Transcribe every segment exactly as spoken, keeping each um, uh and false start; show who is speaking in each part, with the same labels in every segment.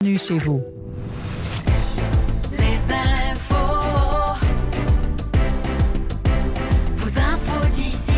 Speaker 1: Bienvenue chez vous.
Speaker 2: Les infos. Vos infos d'ici.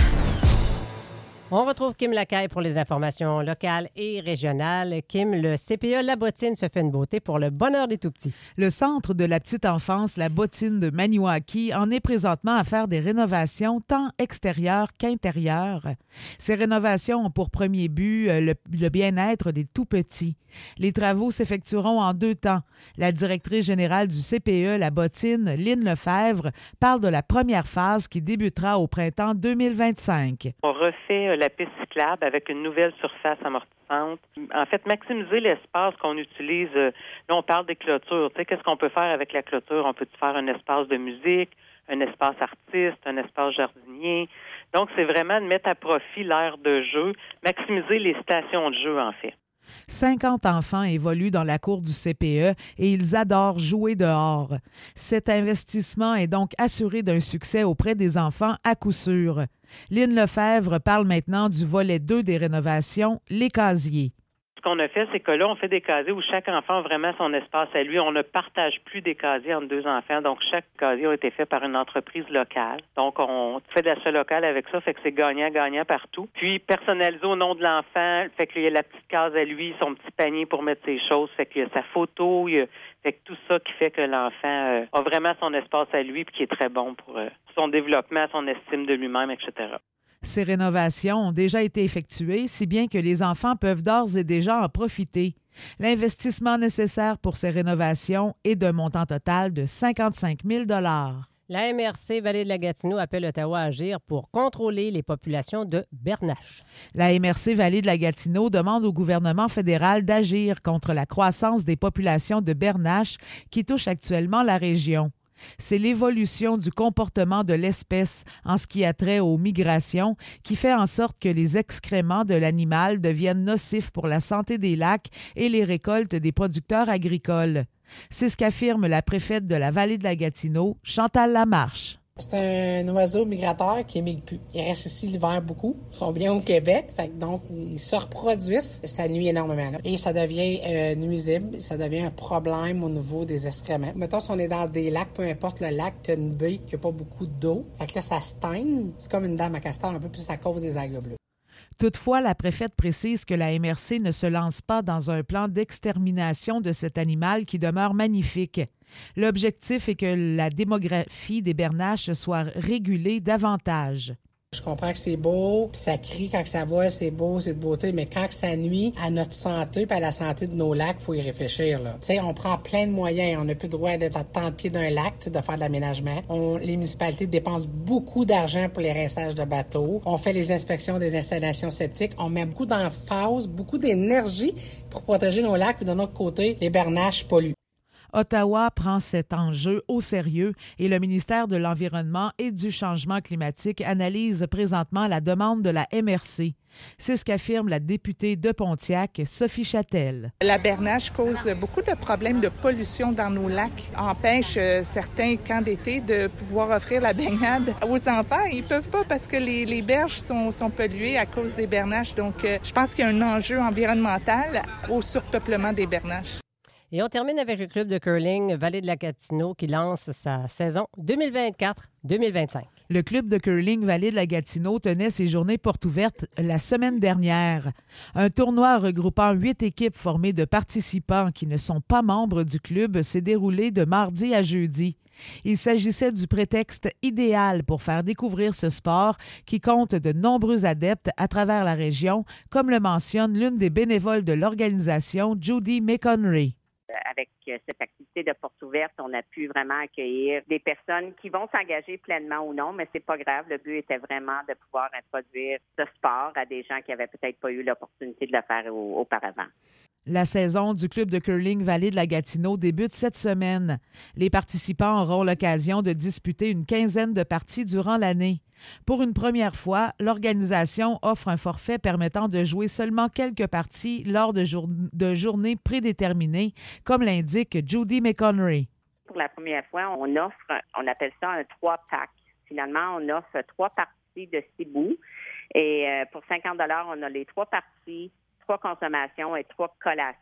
Speaker 3: On retrouve Kim Lacaille pour les informations locales et régionales. Kim, le C P E La Bottine se fait une beauté pour le bonheur des tout-petits.
Speaker 1: Le centre de la petite enfance, la Bottine de Maniwaki, en est présentement à faire des rénovations tant extérieures qu'intérieures. Ces rénovations ont pour premier but le, le bien-être des tout-petits. Les travaux s'effectueront en deux temps. La directrice générale du C P E La Bottine, Lynne Lefebvre, parle de la première phase qui débutera au printemps deux mille vingt-cinq.
Speaker 4: On refait la piste cyclable avec une nouvelle surface amortissante. En fait, maximiser l'espace qu'on utilise. Là, on parle des clôtures. Tu sais, qu'est-ce qu'on peut faire avec la clôture? On peut faire un espace de musique, un espace artiste, un espace jardinier. Donc, c'est vraiment de mettre à profit l'aire de jeu, maximiser les stations de jeu, en fait.
Speaker 1: cinquante enfants évoluent dans la cour du C P E et ils adorent jouer dehors. Cet investissement est donc assuré d'un succès auprès des enfants à coup sûr. Lynne Lefebvre parle maintenant du volet deux des rénovations, les casiers.
Speaker 4: Ce qu'on a fait, c'est que là, on fait des casiers où chaque enfant a vraiment son espace à lui. On ne partage plus des casiers entre deux enfants. Donc, chaque casier a été fait par une entreprise locale. Donc, on fait de l'achat local avec ça, fait que c'est gagnant-gagnant partout. Puis, personnalisé au nom de l'enfant, fait qu'il y a la petite case à lui, son petit panier pour mettre ses choses, fait qu'il y a sa photo, il y a fait que tout ça qui fait que l'enfant euh, a vraiment son espace à lui puis qui est très bon pour euh, son développement, son estime de lui-même, et cetera.
Speaker 1: Ces rénovations ont déjà été effectuées, si bien que les enfants peuvent d'ores et déjà en profiter. L'investissement nécessaire pour ces rénovations est d'un montant total de cinquante-cinq mille dollars.
Speaker 3: La M R C Vallée de la Gatineau appelle Ottawa à agir pour contrôler les populations de Bernache.
Speaker 1: La M R C Vallée de la Gatineau demande au gouvernement fédéral d'agir contre la croissance des populations de Bernache qui touche actuellement la région. C'est l'évolution du comportement de l'espèce en ce qui a trait aux migrations qui fait en sorte que les excréments de l'animal deviennent nocifs pour la santé des lacs et les récoltes des producteurs agricoles. C'est ce qu'affirme la préfète de la Vallée de la Gatineau, Chantal Lamarche.
Speaker 5: C'est un oiseau migrateur qui émigre plus. Il reste ici l'hiver beaucoup. Ils sont bien au Québec, fait que donc ils se reproduisent. Ça nuit énormément. Là. Et ça devient euh, nuisible. Ça devient un problème au niveau des excréments. Mettons, si on est dans des lacs, peu importe le lac, tu as une baie qui n'a pas beaucoup d'eau. Fait que là, ça stagne. C'est comme une dame à castor un peu, puis ça cause des algues bleues.
Speaker 1: Toutefois, la préfète précise que la M R C ne se lance pas dans un plan d'extermination de cet animal qui demeure magnifique. L'objectif est que la démographie des bernaches soit régulée davantage.
Speaker 5: Je comprends que c'est beau, puis ça crie quand ça va, c'est beau, c'est de beauté, mais quand que ça nuit à notre santé puis à la santé de nos lacs, il faut y réfléchir. Là. Tu sais, on prend plein de moyens. On n'a plus le droit d'être à tant de pieds d'un lac, de faire de l'aménagement. On, les municipalités dépensent beaucoup d'argent pour les rinçages de bateaux. On fait les inspections des installations septiques. On met beaucoup d'emphase, beaucoup d'énergie pour protéger nos lacs, puis de notre côté, les bernaches polluent.
Speaker 1: Ottawa prend cet enjeu au sérieux et le ministère de l'Environnement et du Changement climatique analyse présentement la demande de la M R C. C'est ce qu'affirme la députée de Pontiac, Sophie Châtel.
Speaker 6: La bernache cause beaucoup de problèmes de pollution dans nos lacs, empêche certains camps d'été de pouvoir offrir la baignade aux enfants. Ils peuvent pas parce que les, les berges sont, sont polluées à cause des bernaches. Donc, je pense qu'il y a un enjeu environnemental au surpeuplement des bernaches.
Speaker 3: Et on termine avec le club de curling Vallée de la Gatineau qui lance sa saison deux mille vingt-quatre deux mille vingt-cinq.
Speaker 1: Le club de curling Vallée de la Gatineau tenait ses journées portes ouvertes la semaine dernière. Un tournoi regroupant huit équipes formées de participants qui ne sont pas membres du club s'est déroulé de mardi à jeudi. Il s'agissait du prétexte idéal pour faire découvrir ce sport qui compte de nombreux adeptes à travers la région, comme le mentionne l'une des bénévoles de l'organisation, Judy McConry.
Speaker 7: Avec cette activité de porte ouverte, on a pu vraiment accueillir des personnes qui vont s'engager pleinement ou non, mais c'est pas grave. Le but était vraiment de pouvoir introduire ce sport à des gens qui avaient peut-être pas eu l'opportunité de le faire au- auparavant.
Speaker 1: La saison du club de curling Vallée de la Gatineau débute cette semaine. Les participants auront l'occasion de disputer une quinzaine de parties durant l'année. Pour une première fois, l'organisation offre un forfait permettant de jouer seulement quelques parties lors de, jour- de journées prédéterminées, comme l'indique Judy McConry.
Speaker 7: Pour la première fois, on offre, on appelle ça un trois-pack. Finalement, on offre trois parties de six bouts. Et euh, pour cinquante dollars, on a les trois parties, trois consommations et trois collations.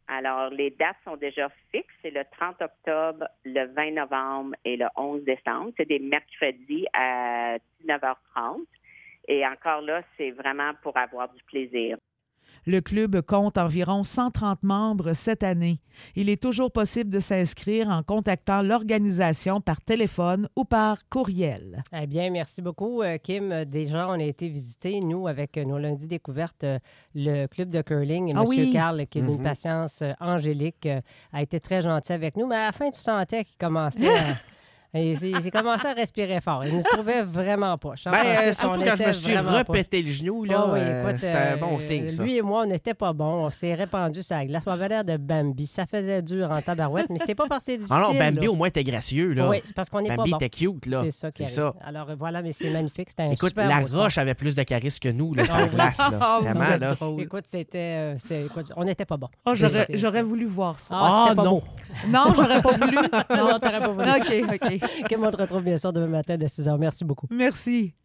Speaker 7: Alors, les dates sont déjà fixes. C'est le trente octobre, le vingt novembre et le onze décembre. C'est des mercredis à dix-neuf heures trente. Et encore là, c'est vraiment pour avoir du plaisir.
Speaker 1: Le club compte environ cent trente membres cette année. Il est toujours possible de s'inscrire en contactant l'organisation par téléphone ou par courriel.
Speaker 3: Eh bien, merci beaucoup, Kim. Déjà, on a été visiter, nous, avec nos lundis découvertes, le club de curling. Et
Speaker 1: Ah
Speaker 3: M.
Speaker 1: oui.
Speaker 3: Carl, qui est d'une
Speaker 8: Mm-hmm.
Speaker 3: patience angélique, a été très gentil avec nous. Mais à la fin, tu sentais qu'il commençait à... Il s'est il commencé à respirer fort. Il ne se trouvait vraiment pas.
Speaker 8: Ben, euh, surtout quand je me suis repété le genou, là,
Speaker 3: Oh oui,
Speaker 8: euh,
Speaker 3: écoute,
Speaker 8: c'était un bon
Speaker 3: euh,
Speaker 8: signe, ça.
Speaker 3: Lui et moi, on n'était pas bons. On s'est répandu sur la glace. On avait l'air de Bambi. Ça faisait dur en tabarouette, mais c'est pas parce que c'est difficile.
Speaker 8: Ah non, Bambi,
Speaker 3: là.
Speaker 8: au moins, t'es gracieux, là.
Speaker 3: Oui, c'est parce qu'on n'est pas
Speaker 8: Bambi
Speaker 3: bon.
Speaker 8: était cute, là.
Speaker 3: C'est ça qui
Speaker 8: C'est
Speaker 3: arrive.
Speaker 8: ça.
Speaker 3: Alors voilà, mais c'est magnifique. C'était un
Speaker 8: Écoute,
Speaker 3: super
Speaker 8: la
Speaker 3: beau sport.
Speaker 8: roche avait plus de charisme que nous, là, sur la glace, là.
Speaker 1: Ah,
Speaker 8: Vraiment,
Speaker 1: vous
Speaker 8: là.
Speaker 1: êtes
Speaker 3: Écoute, c'était... euh, c'est- écoute, on n'était pas bons.
Speaker 1: Oh,
Speaker 3: C'est
Speaker 1: j'aurais,
Speaker 3: ça, c'est-
Speaker 1: j'aurais
Speaker 3: c'est-
Speaker 1: voulu voir ça.
Speaker 3: Ah, c'était
Speaker 8: Ah,
Speaker 3: pas
Speaker 8: non.
Speaker 3: beau.
Speaker 1: Non, j'aurais pas voulu.
Speaker 3: Non, t'aurais pas voulu.
Speaker 1: OK, OK.
Speaker 3: Kim, on te retrouve bien sûr demain matin dès six heures. Merci beaucoup.
Speaker 1: Merci.